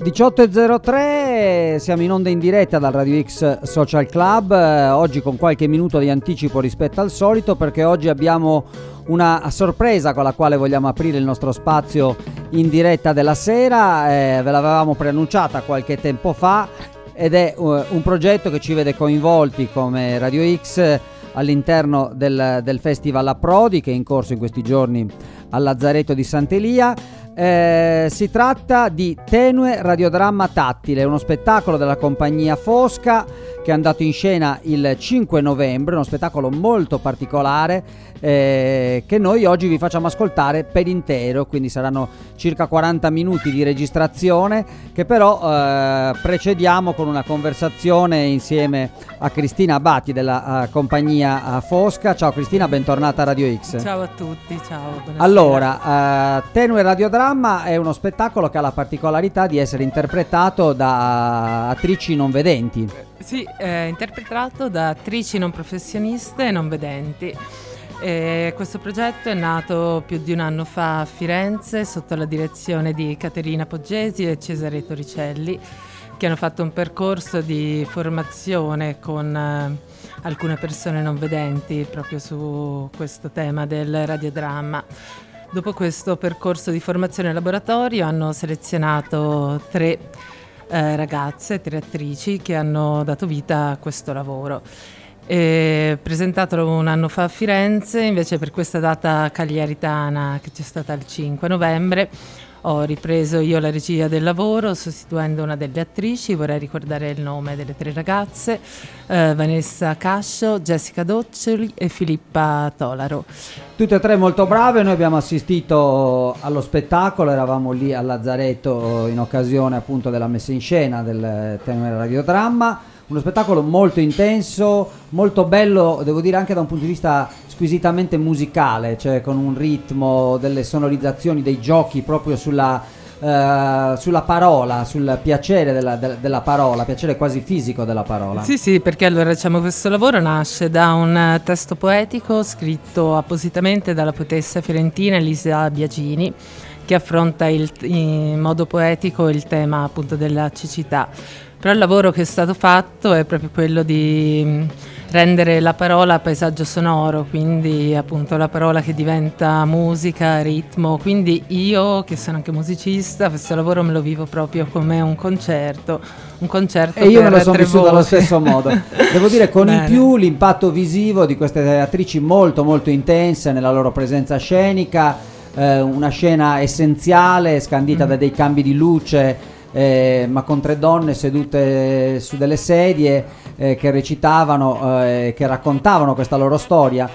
18.03, siamo in onda in diretta dal Radio X Social Club, oggi con qualche minuto di anticipo rispetto al solito, perché oggi abbiamo una sorpresa con la quale vogliamo aprire il nostro spazio in diretta della sera. Ve l'avevamo preannunciata qualche tempo fa ed è un progetto che ci vede coinvolti come Radio X all'interno del Festival Approdi, che è in corso in questi giorni al Lazzaretto di Sant'Elia. Si tratta di Tenue Radiodramma Tattile, uno spettacolo della compagnia Fosca che è andato in scena il 5 novembre, uno spettacolo molto particolare che noi oggi vi facciamo ascoltare per intero, quindi saranno circa 40 minuti di registrazione che però precediamo con una conversazione insieme a Cristina Abati della compagnia Fosca. Ciao Cristina, bentornata a Radio X. Ciao a tutti, ciao. Buonasera. Allora, Tenue Radiodramma è uno spettacolo che ha la particolarità di essere interpretato da attrici non vedenti. Sì, è interpretato da attrici non professioniste e non vedenti. Questo progetto è nato più di un anno fa a Firenze sotto la direzione di Caterina Poggesi e Cesare Toricelli, che hanno fatto un percorso di formazione con alcune persone non vedenti proprio su questo tema del radiodramma. Dopo questo percorso di formazione in laboratorio hanno selezionato tre ragazze, tre attrici che hanno dato vita a questo lavoro. Presentatelo un anno fa a Firenze, invece per questa data cagliaritana che c'è stata il 5 novembre ho ripreso io la regia del lavoro sostituendo una delle attrici. Vorrei ricordare il nome delle tre ragazze: Vanessa Cascio, Jessica Doccioli e Filippa Tolaro. Tutte e tre molto brave. Noi abbiamo assistito allo spettacolo, eravamo lì al Lazzaretto in occasione appunto della messa in scena del Tenue Radiodramma. Uno spettacolo molto intenso, molto bello, devo dire anche da un punto di vista squisitamente musicale, cioè con un ritmo, delle sonorizzazioni, dei giochi proprio sulla parola, sul piacere della parola, piacere quasi fisico della parola. Sì, perché allora diciamo questo lavoro nasce da un testo poetico scritto appositamente dalla poetessa fiorentina Elisa Biagini, che affronta in modo poetico il tema appunto della cecità. Però il lavoro che è stato fatto è proprio quello di rendere la parola paesaggio sonoro, quindi appunto la parola che diventa musica, ritmo. Quindi io, che sono anche musicista, questo lavoro me lo vivo proprio come un concerto e io me lo sono vissuto voci. allo stesso modo. Devo dire, con Bene. in più l'impatto visivo di queste attrici molto molto intense nella loro presenza scenica, una scena essenziale scandita da dei cambi di luce, ma con tre donne sedute su delle sedie che recitavano, che raccontavano questa loro storia.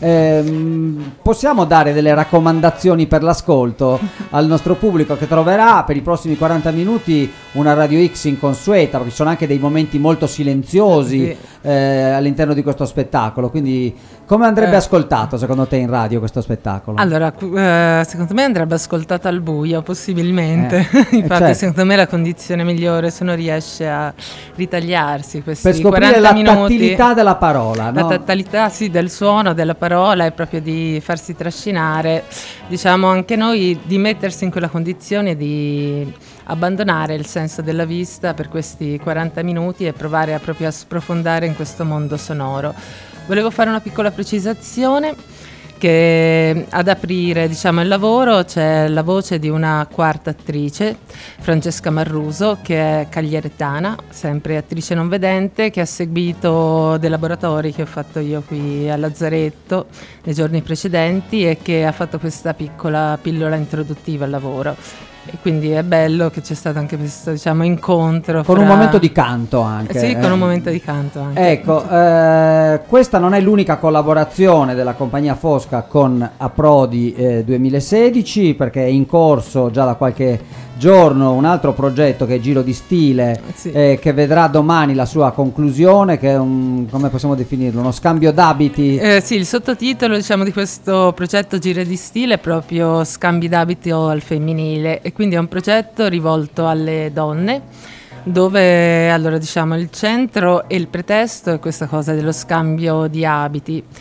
Possiamo dare delle raccomandazioni per l'ascolto al nostro pubblico, che troverà per i prossimi 40 minuti una Radio X inconsueta, perché ci sono anche dei momenti molto silenziosi all'interno di questo spettacolo. Quindi come andrebbe ascoltato secondo te in radio questo spettacolo? Allora, secondo me andrebbe ascoltato al buio, possibilmente. Infatti certo. secondo me la condizione migliore, se non riesce a ritagliarsi questi per scoprire 40 la minuti, tattilità della parola, la no? tattalità del suono, della parola, è proprio di farsi trascinare, diciamo anche noi, di mettersi in quella condizione di abbandonare il senso della vista per questi 40 minuti e provare proprio a sprofondare in questo mondo sonoro. Volevo fare una piccola precisazione, che ad aprire diciamo il lavoro c'è la voce di una quarta attrice, Francesca Marruso, che è cagliaretana, sempre attrice non vedente, che ha seguito dei laboratori che ho fatto io qui al Lazzaretto nei giorni precedenti e che ha fatto questa piccola pillola introduttiva al lavoro. E quindi è bello che c'è stato anche questo, diciamo, incontro con un momento di canto anche. Sì, con un momento di canto anche. Ecco, questa non è l'unica collaborazione della compagnia Fosca con Approdi 2016, perché è in corso già da qualche giorno un altro progetto che è Giro di Stile, Sì. Che vedrà domani la sua conclusione, che è come possiamo definirlo, uno scambio d'abiti. Sì, il sottotitolo diciamo di questo progetto Giro di Stile è proprio Scambi d'abito al femminile, e quindi è un progetto rivolto alle donne, dove allora diciamo il centro e il pretesto è questa cosa dello scambio di abiti.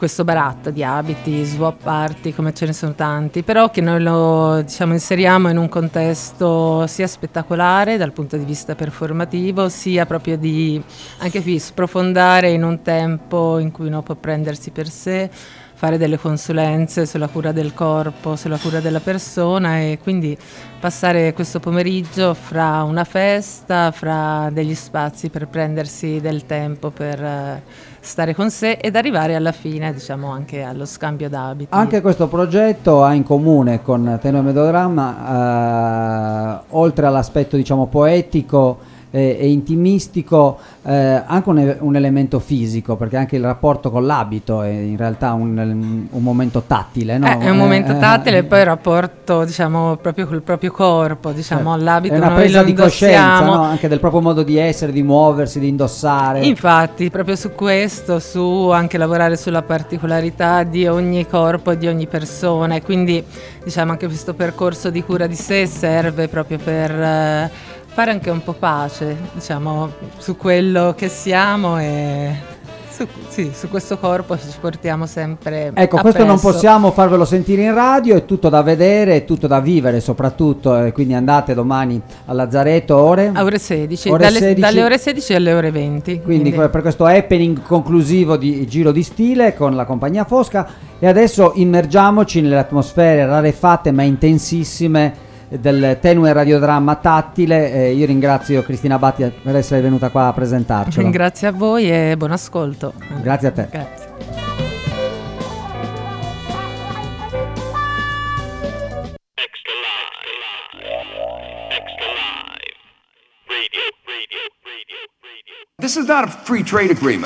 questo baratto di abiti, swap party, come ce ne sono tanti, però che noi lo inseriamo in un contesto sia spettacolare dal punto di vista performativo, sia proprio di anche qui sprofondare in un tempo in cui uno può prendersi per sé, fare delle consulenze sulla cura del corpo, sulla cura della persona, e quindi passare questo pomeriggio fra una festa, fra degli spazi per prendersi del tempo per stare con sé ed arrivare alla fine, anche allo scambio d'abiti. Anche questo progetto ha in comune con Tenue Melodramma, oltre all'aspetto poetico e intimistico, anche un elemento fisico, perché anche il rapporto con l'abito è in realtà un momento tattile, no? È un momento tattile e poi il rapporto proprio col proprio corpo, l'abito è una presa di coscienza, no? Anche del proprio modo di essere, di muoversi, di indossare. Infatti proprio su questo, su anche lavorare sulla particolarità di ogni corpo e di ogni persona, e quindi anche questo percorso di cura di sé serve proprio per fare anche un po' pace, su quello che siamo e su questo corpo ci portiamo sempre Ecco, questo non possiamo farvelo sentire in radio, è tutto da vedere, è tutto da vivere soprattutto, quindi andate domani al Lazzaretto, ore 16, dalle ore 16 alle ore 20. Quindi per questo happening conclusivo di Giro di Stile con la compagnia Fosca. E adesso immergiamoci nelle atmosfere rarefatte ma intensissime del Tenue radiodramma tattile. Io ringrazio Cristina Batti per essere venuta qua a presentarcelo. Grazie a voi e buon ascolto. Grazie a te. Grazie. This is not a free trade agreement.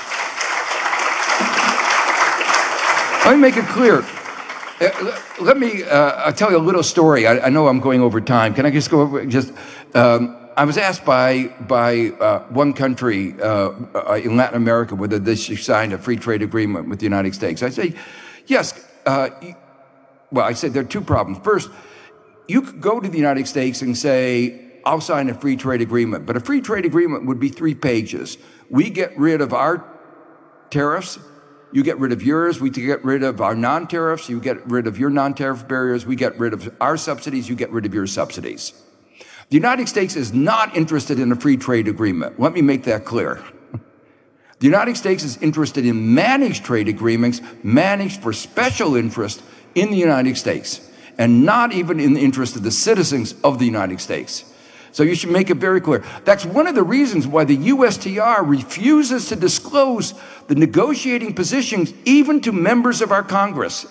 Let me make it clear. Let me tell you a little story. I know I'm going over time. Can I just go over? I was asked by one country in Latin America whether they should sign a free trade agreement with the United States. I say, yes. Well, I said there are two problems. First, you could go to the United States and say, I'll sign a free trade agreement. But a free trade agreement would be 3 pages. We get rid of our tariffs. You get rid of yours, we get rid of our non-tariffs, you get rid of your non-tariff barriers, we get rid of our subsidies, you get rid of your subsidies. The United States is not interested in a free trade agreement. Let me make that clear. The United States is interested in managed trade agreements, managed for special interest in the United States, and not even in the interest of the citizens of the United States. So you should make it very clear. That's one of the reasons why the USTR refuses to disclose the negotiating positions even to members of our Congress.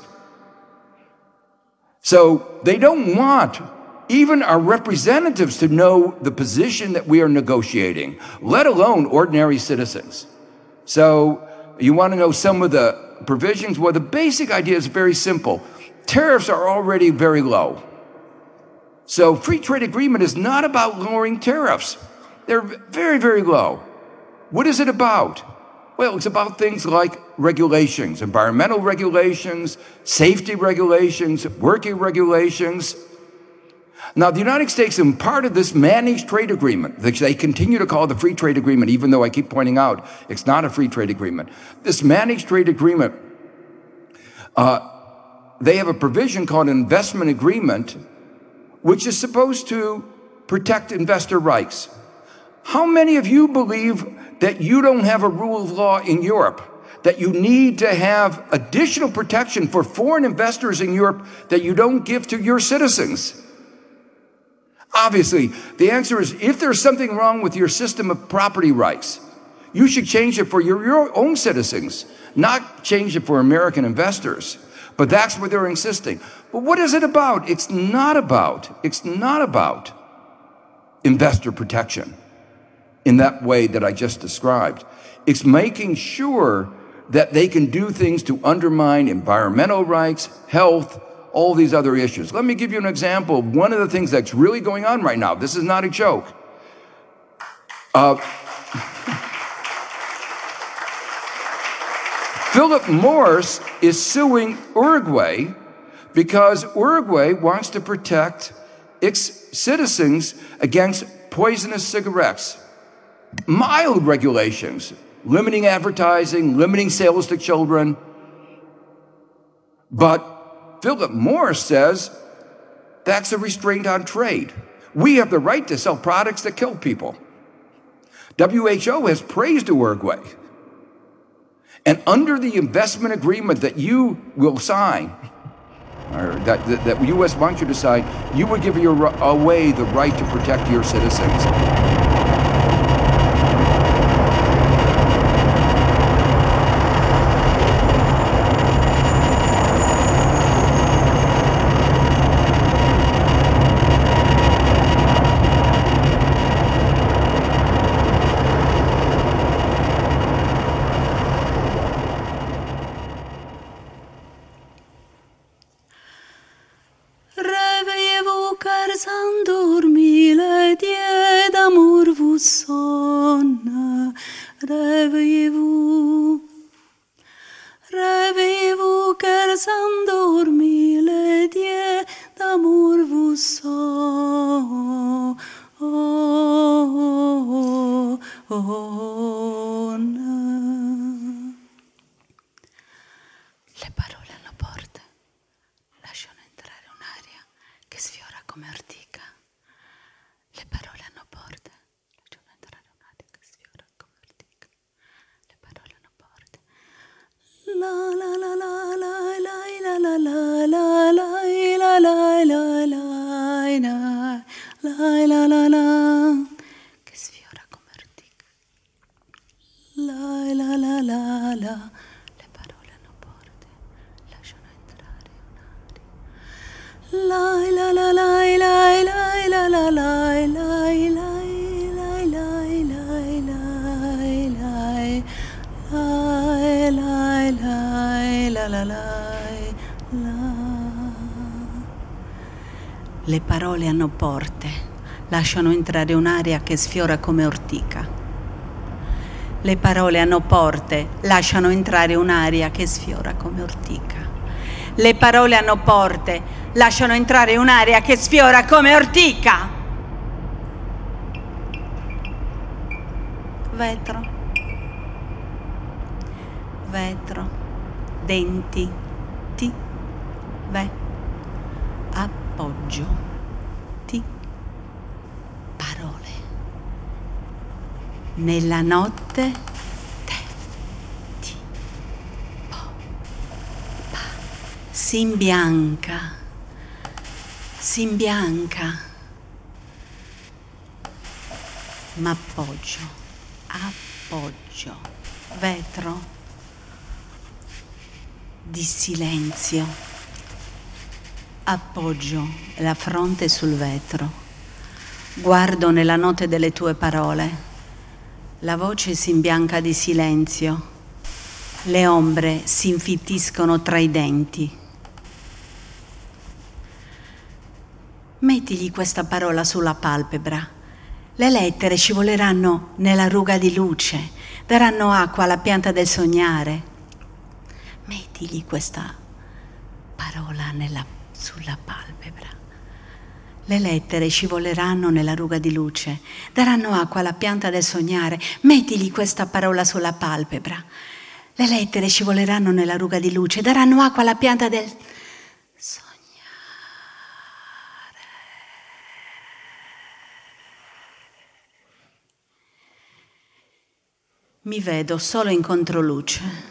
So they don't want even our representatives to know the position that we are negotiating, let alone ordinary citizens. So you want to know some of the provisions? Well, the basic idea is very simple. Tariffs are already very low. So free trade agreement is not about lowering tariffs. They're very, very low. What is it about? Well, it's about things like regulations, environmental regulations, safety regulations, working regulations. Now, the United States, in part of this managed trade agreement, which they continue to call the free trade agreement, even though I keep pointing out it's not a free trade agreement. This managed trade agreement, they have a provision called an investment agreement, which is supposed to protect investor rights. How many of you believe that you don't have a rule of law in Europe, that you need to have additional protection for foreign investors in Europe that you don't give to your citizens? Obviously, the answer is if there's something wrong with your system of property rights, you should change it for your own citizens, not change it for American investors. But that's what they're insisting. But what is it about? It's not about investor protection in that way that I just described. It's making sure that they can do things to undermine environmental rights, health, all these other issues. Let me give you an example of one of the things that's really going on right now. This is not a joke. Philip Morris is suing Uruguay because Uruguay wants to protect its citizens against poisonous cigarettes. Mild regulations, limiting advertising, limiting sales to children, But Philip Morris says that's a restraint on trade. We have the right to sell products that kill people. WHO has praised Uruguay. And under the investment agreement that you will sign, or that the U.S. wants you to sign, you would give away the right to protect your citizens. Réveillez-vous, réveillez-vous, car s'endormit, les dieux d'amour vous sont. Le parole hanno porte, lasciano entrare un'aria che sfiora come ortica. Le parole hanno porte, lasciano entrare un'aria che sfiora come ortica. Le parole hanno porte. La la la la la la la la la la la la la la la la che sfiora come ortica. La la la la la. Le parole hanno porte, lasciano entrare un'aria. La la la la la la la la la Le parole hanno porte, lasciano entrare un'aria che sfiora come ortica. Le parole hanno porte, lasciano entrare un'aria che sfiora come ortica. Le parole hanno porte, lasciano entrare un'aria che sfiora come ortica. Vetro, vetro, denti, ti, ve, appoggio, ti, parole. Nella notte, te, ti, po, pa, si imbianca, m'appoggio, appoggio, vetro di silenzio, appoggio la fronte sul vetro, guardo nella notte delle tue parole, la voce si imbianca di silenzio, le ombre si infittiscono tra i denti. Mettigli questa parola sulla palpebra. Le lettere scivoleranno nella ruga di luce, daranno acqua alla pianta del sognare. Mettigli questa parola sulla palpebra. Le lettere scivoleranno nella ruga di luce, daranno acqua alla pianta del sognare. Mettigli questa parola sulla palpebra. Le lettere scivoleranno nella ruga di luce, daranno acqua alla pianta del sognare. Mi vedo solo in controluce.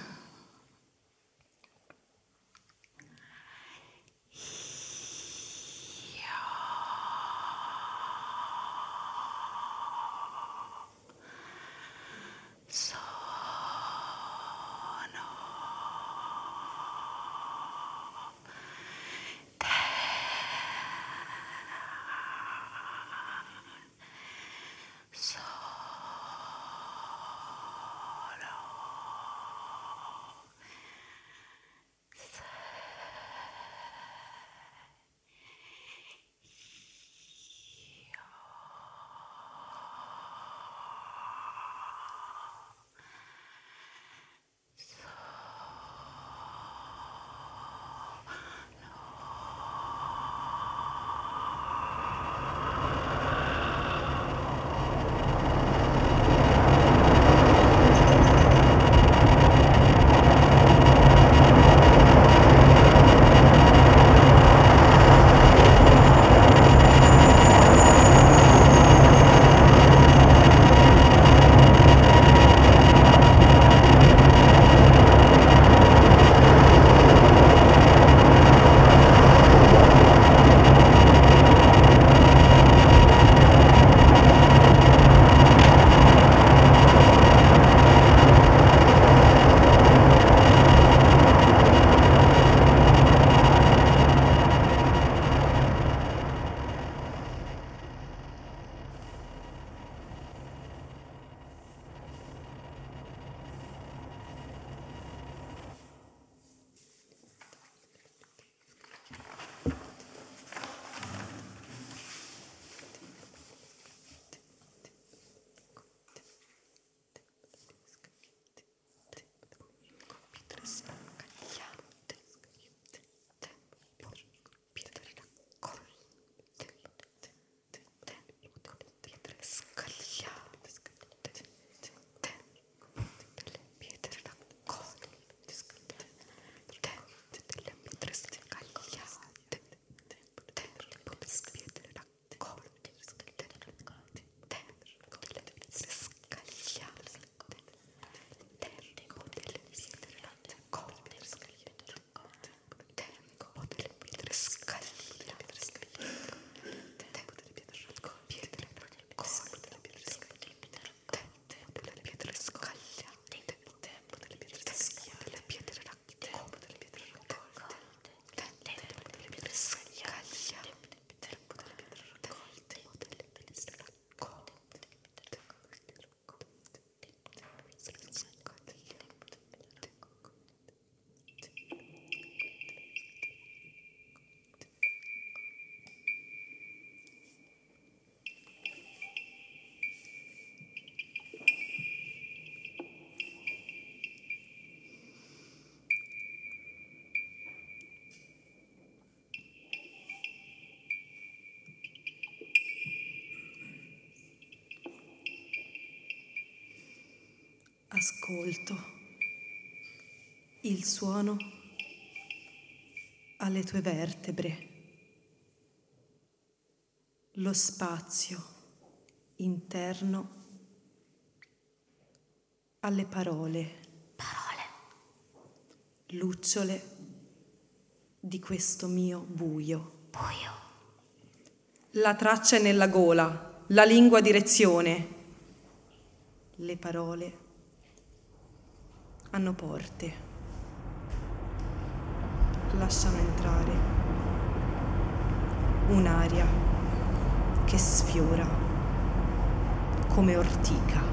Ascolto il suono alle tue vertebre, lo spazio interno alle parole, lucciole di questo mio buio. La traccia è nella gola, la lingua direzione, le parole hanno porte, lasciano entrare un'aria che sfiora come ortica.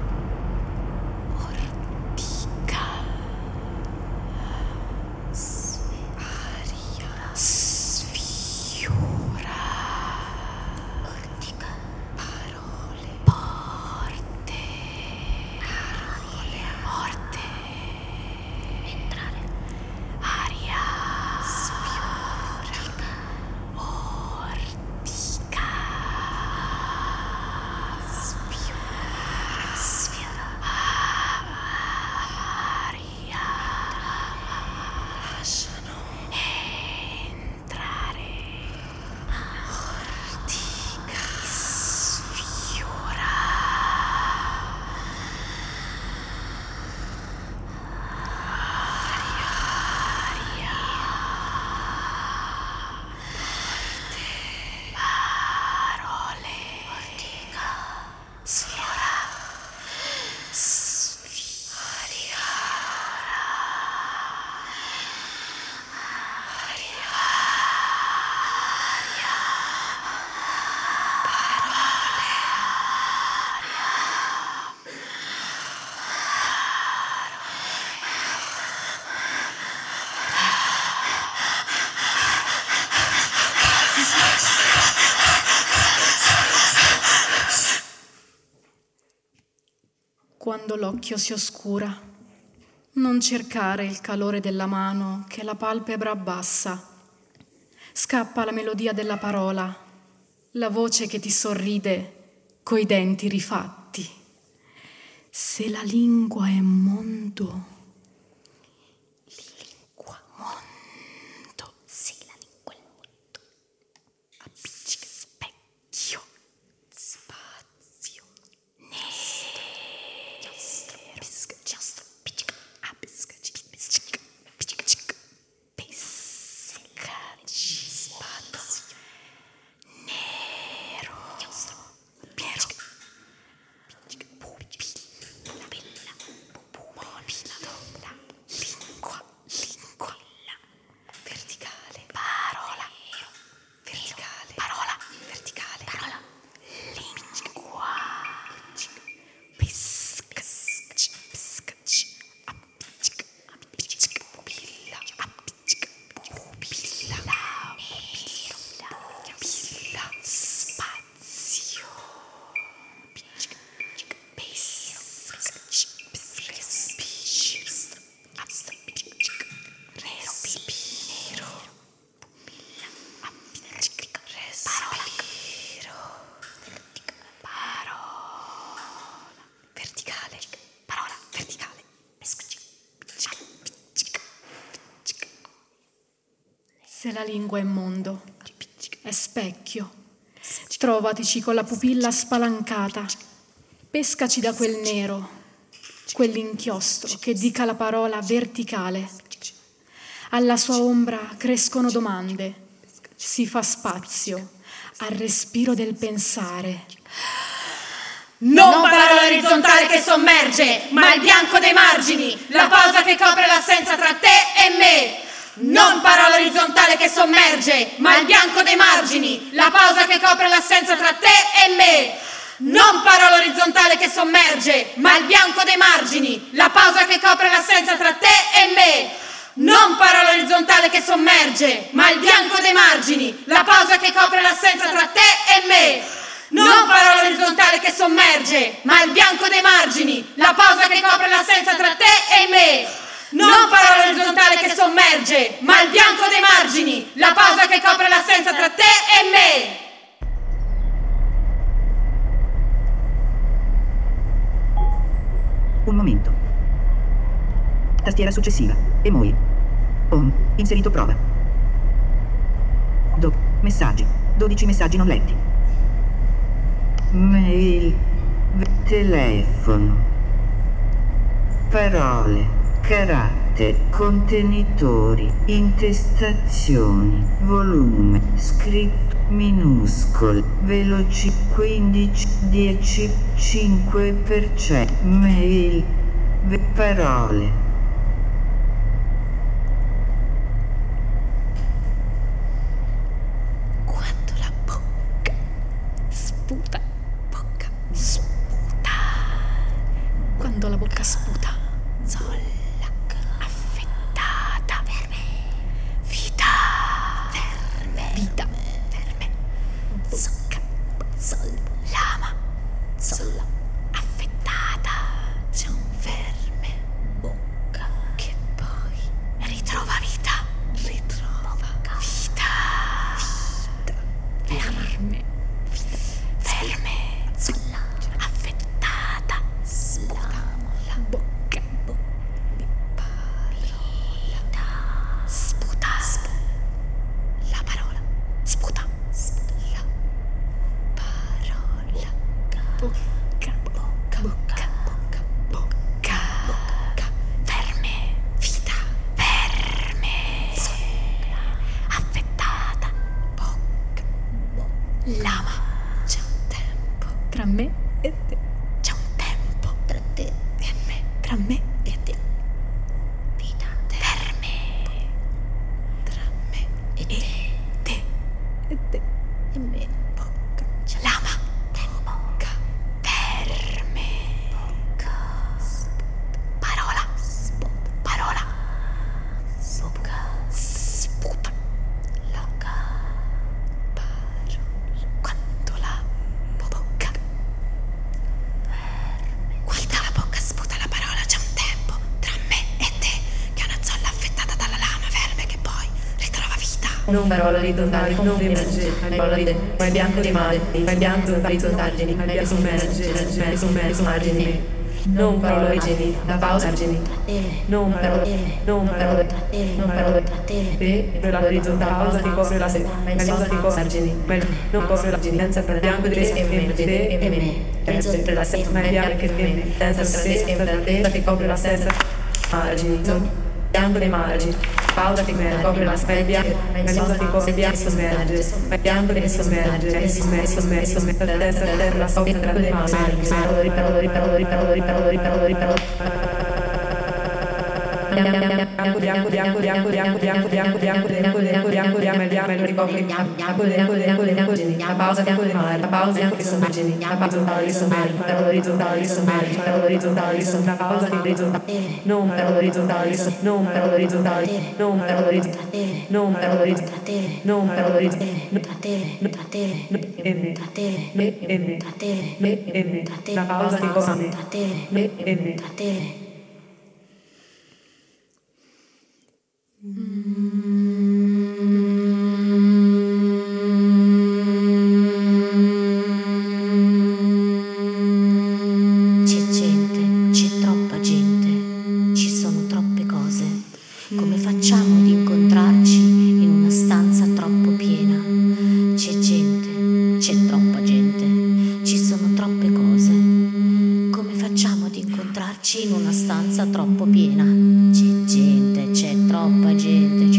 Aria sfiora, ortica, parole, porte, parole, morte. Aria sfiora, ortica, sfiora, aria, lasciano entrare, ortica, sfiora. Quando l'occhio si oscura, non cercare il calore della mano che la palpebra abbassa. Scappa la melodia della parola, la voce che ti sorride coi denti rifatti. Se la lingua è mondo, se la lingua è mondo, appiccica specchio, spazio, Se la lingua è mondo, è specchio, trovatici con la pupilla spalancata, pescaci da quel nero, quell'inchiostro che dica la parola verticale. Alla sua ombra crescono domande, si fa spazio al respiro del pensare. Non parola orizzontale che sommerge, ma il bianco dei margini, la posa che copre l'assenza tra te e me. Non parola orizzontale che sommerge, ma il bianco dei margini, la pausa che copre l'assenza tra te e me. Non parola orizzontale che sommerge, ma il bianco dei margini, la pausa che copre l'assenza tra te e me. Non parola orizzontale che sommerge, ma il bianco dei margini, la pausa che copre l'assenza tra te e me. Non parola orizzontale che sommerge, ma il bianco dei margini, la pausa che copre l'assenza tra te e me. Non parola orizzontale che sommerge, ma il bianco dei margini, la pausa che copre l'assenza tra te e me. Un momento. Tastiera successiva. Emoji. Home. Inserito prova. Messaggi. 12 messaggi non letti. Mail. Telefono. Parole. Caratteri. Contenitori. Intestazioni. Volume. Scritto. Minuscolo, veloci 15, 10, 5%, mail, parole. Quando la bocca sputa, Quando la bocca sputa, zolla, affettata, vita, zocca, lama, zolla, affettata, c'è un verme, bocca, che poi ritrova vita, verme, zolla, affettata, sputa, la bocca, sputa, la parola, sputa, la parola, bocca, verme, vita, affettata, bocca, lama, c'è un tempo tra me e te. c'è un tempo tra te e me, tra me e te, vita, verme, tra me e te, E te. e me, bocca, c'è lama, bocca, verme, bocca, parola, parola, bocca, sputa, bocca, parola, quando la bocca, quando la bocca sputa la parola c'è un tempo tra me e te, che è una zolla affettata dalla lama, verme che poi ritrova vita. Non parola orizzontale, non emerge, parola di ma il bianco di mare, ma il bianco orizzontali, ma il sommerge, margini. Non parola origini, la pausa argini. Non parola, te, per la orizzontale pausa che copre la sera, ma il pausa che copre argini, non copre l'argini, senza per il bianco di te e me, sempre la sera, ma il bianco che me, senza per la testa che copre la senza margini, bianco dei margini. Pausa che copre la spia, pausa che copre il bianco sommerge, bianco che sommerge, la destra terra, la sopra tra le mani, la pausa che sommerge, la pausa che orizzontale, non per orizzontale, non per orizzontale, non per orizzontale, non per orizzontale, non per orizzontale, la pausa che copre C'è gente, c'è troppa gente, ci sono troppe cose. Come facciamo ad incontrarci in una stanza troppo piena? C'è gente, c'è troppa gente, ci sono troppe cose. Come facciamo ad incontrarci in una stanza troppo piena? C'è gente, c'è troppa gente,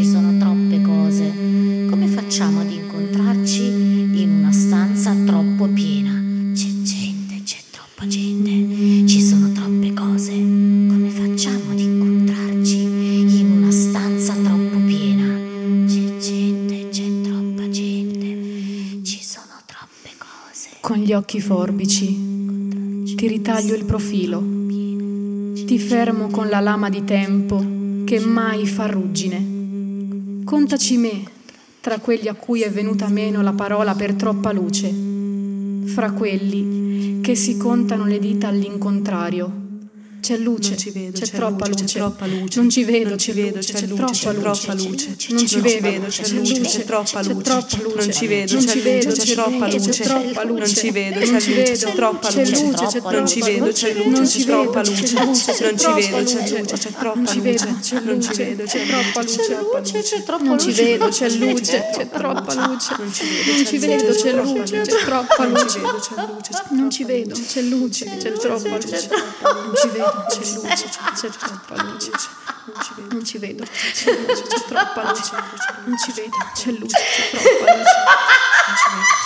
gli occhi forbici, ti ritaglio il profilo, ti fermo con la lama di tempo che mai fa ruggine. Contaci me, tra quelli a cui è venuta meno la parola per troppa luce, fra quelli che si contano le dita all'incontrario. C'è luce, c'è troppa luce, non ci vedo, c'è troppa luce, non ci vedo, c'è luce, c'è troppa luce, non ci vedo, c'è troppa luce, c'è troppa luce, non ci vedo, c'è luce, c'è troppa luce, non ci vedo, c'è luce, c'è troppa luce, non ci vedo, c'è luce, c'è troppa luce, non ci vedo, c'è troppa luce, non ci vedo, c'è luce, c'è troppa luce, non ci vedo, c'è luce, c'è troppa luce, non ci vedo, c'è luce, c'è troppa luce, non ci vedo. C'è luce, c'è troppa luce, non ci vedo, c'è luce, c'è troppa luce, non ci vedo, c'è luce, c'è troppa luce, non ci vedo.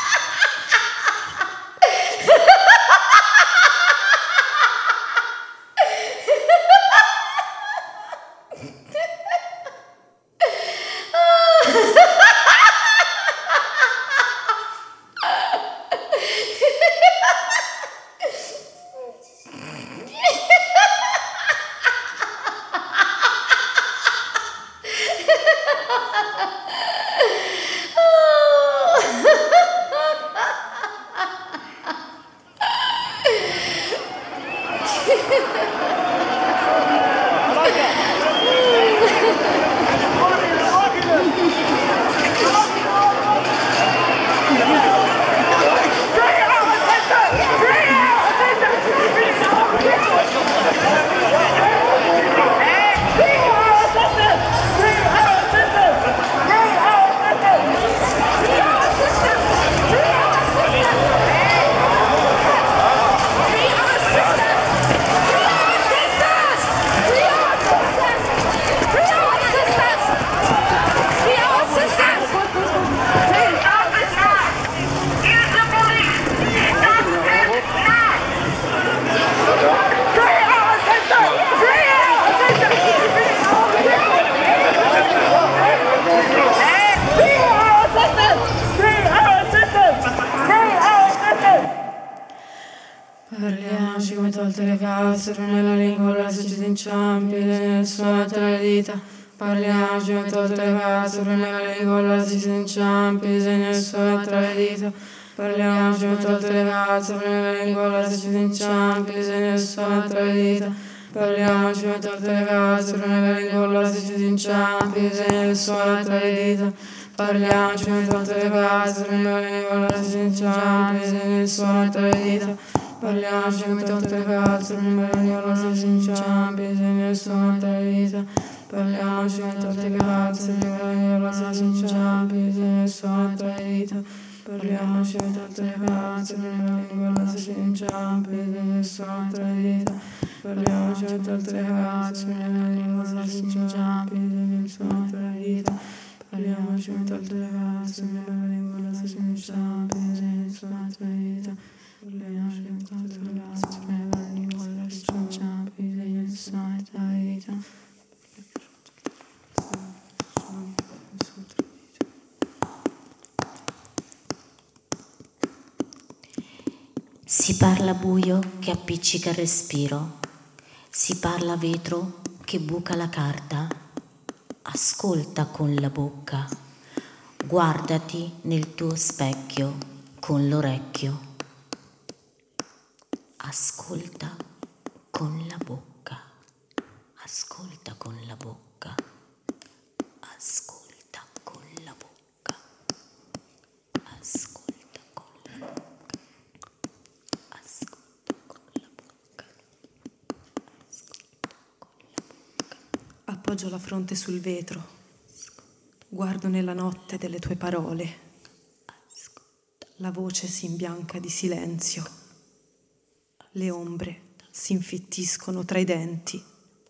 Parliamoci come tolte le calzone nella lingua, la società inciampi nel suono tra le dita. Parliamoci come tolte le calzone nella lingua, la società inciampi nel suono tra le dita. Parliamoci come tolte le calzone nella lingua, la società inciampi nel suono tra le dita. Parliamoci come tolte le calzone nella lingua, la società inciampi nel suono tra le dita. Parliamoci come tolte le calzone nella lingua, la società inciampi nel suono tra le dita. Parliamoci come tolte le calzone nella lingua, la società inciampi nel suono tra le dita. Parliamoci come tolte le calzone nella lingua, la società inciampi nel suono tra le dita. Parliamoci come tolte le calzone nella lingua, la società inciampi nel suono tra le dita. Parliamoci come tolte le calzone nella lingua, la società inciampi nel suono tra le dita. Parliamoci come tolte le calzone nella lingua, la società inciampi nel suono tra le dita. Parliamoci come tolte le calzone nella lingua, la società inciampi nel suono tra le dita. Si parla buio che appiccica il respiro, si parla vetro che buca la carta. Ascolta con la bocca, guardati nel tuo specchio con l'orecchio. Ascolta con la bocca, ascolta con la bocca, ascolta con la bocca, ascolta con la bocca, ascolta con la bocca, ascolta con la bocca. Appoggio la fronte sul vetro, guardo nella notte delle tue parole. La voce si imbianca di silenzio, le ombre si infittiscono tra i denti.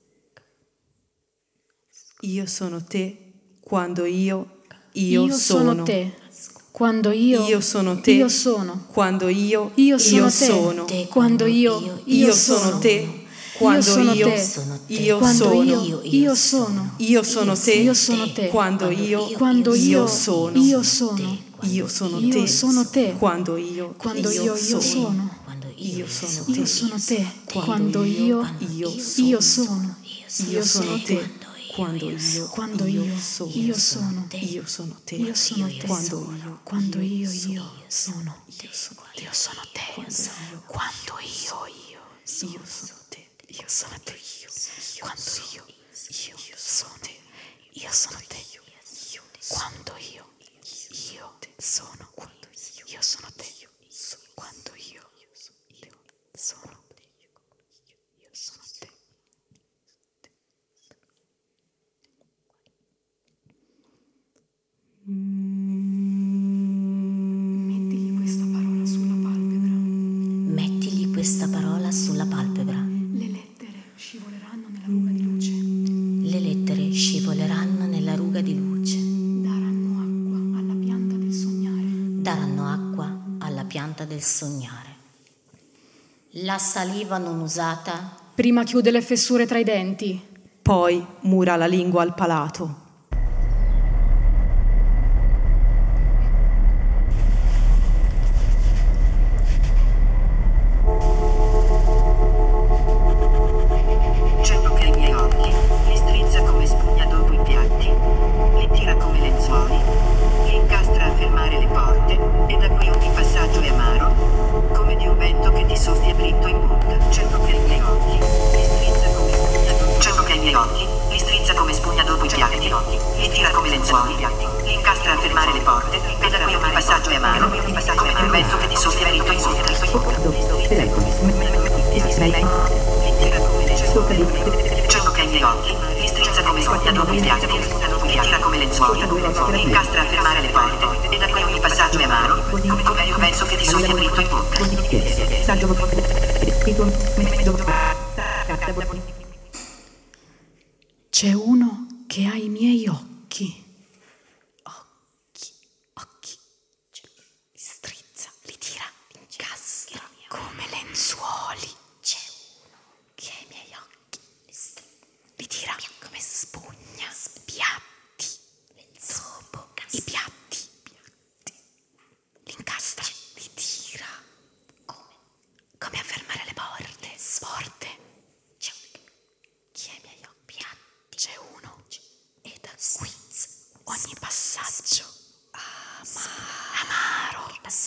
Io sono te quando io sono te. Quando io sono te. Io sono. Quando io sono te. Quando io sono te. Quando io sono te. Io sono. Io sono te. Io sono te. Quando io sono. Io sono. Io sono Io te. sono te. Quando io sono. Io sono te. Io sono te. Quando io sono. Io sono te. Quando io sono. Io sono te. Io sono te. Quando io sono. Io sono te. Quando io Io sono te. Io sono te. Quando io sono te. Io sono te. Quando io sono. Io sono te. Quando io sono. Io sono te. Mettigli questa parola sulla palpebra. Mettigli questa parola sulla palpebra. Le lettere scivoleranno nella ruga di luce. Le lettere scivoleranno nella ruga di luce. Daranno acqua alla pianta del sognare. Daranno acqua alla pianta del sognare. La saliva non usata Prima chiude le fessure tra i denti. Poi mura la lingua al palato. C'è tocca i miei occhi, li strizza come spugna dopo i piatti, li tira come lenzuoli, li incastra a fermare le porte, e da qui ogni passaggio è amaro, come di un vento che ti soffia dritto in bocca. C'è tocca i miei occhi, li strizza come spugna dopo. C'è tocca i miei occhi, li strizza come spugna dopo i piatti, li tira come lenzuoli, li incastra a fermare le porte, e da qui ogni passaggio è amaro, come di un vento che ti soffia dritto in bocca. C'è tocca i miei occhi, li strizza come spugna dopo i piatti, li tira come lenzuoli, li incastra a fermare le porte, e da qui ogni passaggio è amaro, come di un vento che ti soffia dritto in bocca. C'è uno che ha i miei occhi. Occhi. Li strizza, li tira, li incastra come lenzuoli. C'è uno che ha i miei occhi. Li tira come spugna. Piatti. Dopo i piatti. Li incastra, li tira. Come a fermare le porte. C'è chi ha i miei occhi. C'è uno. E da qui ogni passaggio amaro.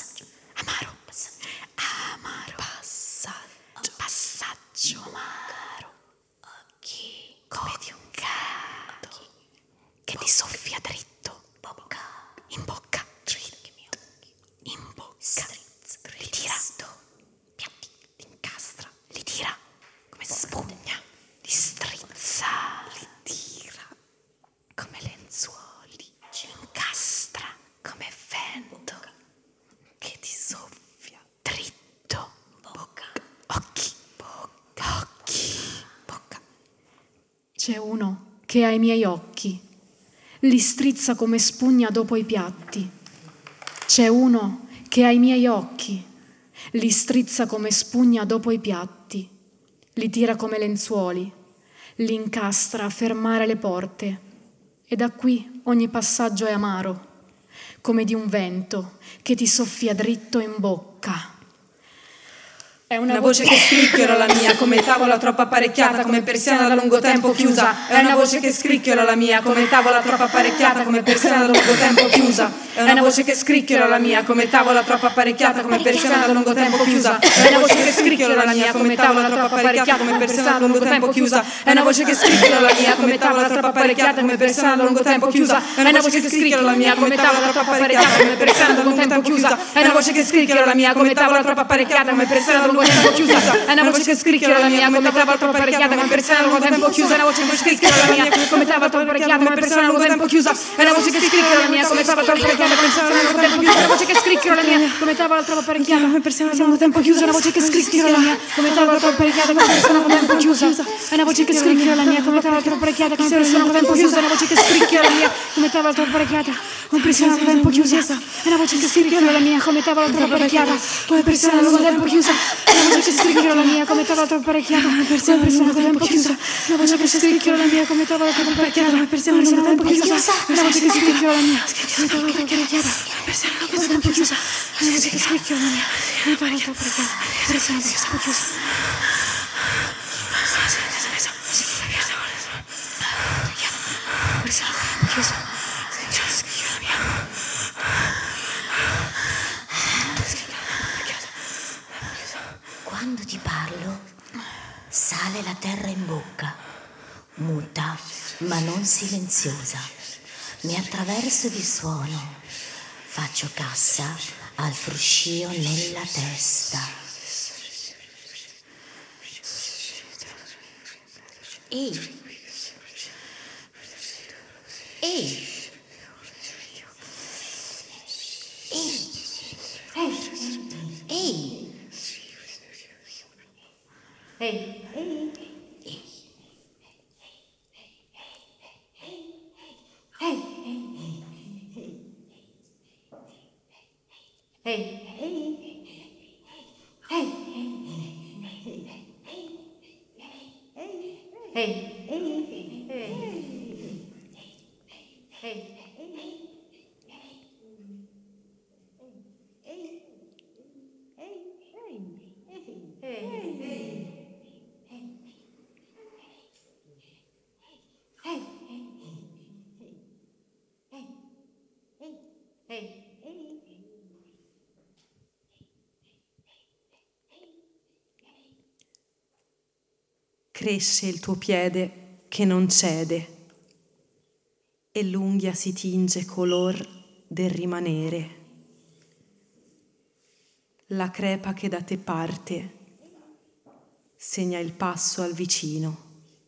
Passaggio amaro. Come di un gatto che ti soffia dritto in bocca. In bocca. Li tira. Piatti. Li incastra. Li tira come spugna. Li strizza. Li tira come lenzuoli. Ci incastra come vento che ti soffia dritto. Bocca. Occhi. Bocca. C'è uno che ha i miei occhi. Li strizza come spugna dopo i piatti. C'è uno che ha i miei occhi. Li strizza come spugna dopo i piatti. Li tira come lenzuoli. Li incastra a fermare le porte. E da qui ogni passaggio è amaro, come di un vento che ti soffia dritto in bocca. È una voce che scricchiola la mia, come tavola troppo apparecchiata, come persiana da lungo tempo chiusa. È una voce che scricchiola la mia, come tavola troppo apparecchiata, come persiana da lungo tempo chiusa. È una voce che scricchiola la mia, come tavola troppo apparecchiata, come persiana da lungo tempo chiusa. È una voce che scricchiola la mia, come tavola troppo apparecchiata, come persiana da lungo tempo chiusa. È una voce che scricchiola la mia, come tavola troppo apparecchiata, come persiana da lungo tempo chiusa. È una voce che scricchiola la mia, come tavola troppo apparecchiata, come persiana da lungo tempo chiusa. È una voce che scricchiola la mia, come tavola troppo apparecchiata, come persiana da lungo tempo chiusa. È una voce che scricchiola la mia, come tavola troppo apparecchiata, come persiana da lungo tempo chiusa. È una voce che scricchiola la mia, come tavola troppo apparecchiata, come persiana da lungo tempo chiusa. È una voce che scricchiola la mia, come tavola troppo apparecchiata, come persiana da lungo tempo chiusa. È una voce che scricchiola la mia, come tavola troppo apparecchiata, come persiana da lungo tempo chiusa. È una voce che scricchiola la mia, come tavola troppo apparecchiata, come persiana da lungo tempo chiusa. È una voce che scricchiola la mia, come tavola troppo apparecchiata, come persiana da lungo tempo chiusa. È una voce che scricchiola la mia, come tavola troppo apparecchiata, come persiana da lungo tempo chiusa. È una voce che scricchiola la mia, come tavola troppo apparecchiata, come persiana da lungo tempo chiusa. È una voce che scricchiola la mia, come tavola troppo apparecchiata, come persiana da lungo tempo chiusa. Una voce che scricchiola la mia, come tavola troppo apparecchiata, come persiana da lungo tempo chiusa. Una voce che scricchiola la mia, come tavola troppo apparecchiata, come persiana da lungo tempo chiusa. Quando ti parlo, sale la terra in bocca, muta ma non silenziosa. Mi attraverso di suono, faccio cassa al fruscio nella testa. Ehi! Ehi! Ehi! Ehi! Ehi! Cresce il tuo piede che non cede e l'unghia si tinge color del rimanere. La crepa che da te parte segna il passo al vicino.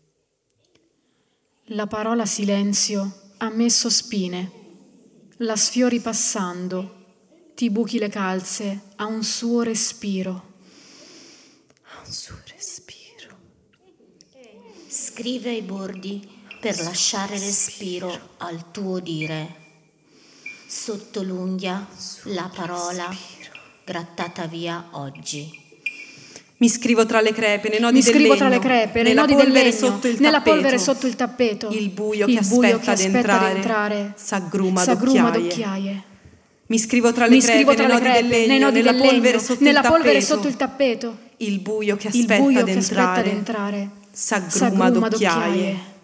La parola silenzio ha messo spine, la sfiori passando, ti buchi le calze a un suo respiro. A un suo respiro. Scrive ai bordi per lasciare respiro al tuo dire. Sotto l'unghia la parola grattata via oggi. Mi scrivo tra le crepe, nei nodi Mi del scrivo legno, tra le crepe, nei nella nodi del polvere legno, sotto il nella tappeto. polvere sotto il tappeto. Il buio che aspetta ad entrare s'aggruma d'occhiaie. Mi scrivo tra le crepe, nei nodi del legno, nella polvere sotto il tappeto. Il buio che aspetta ad entrare s'aggruma d'occhiaie.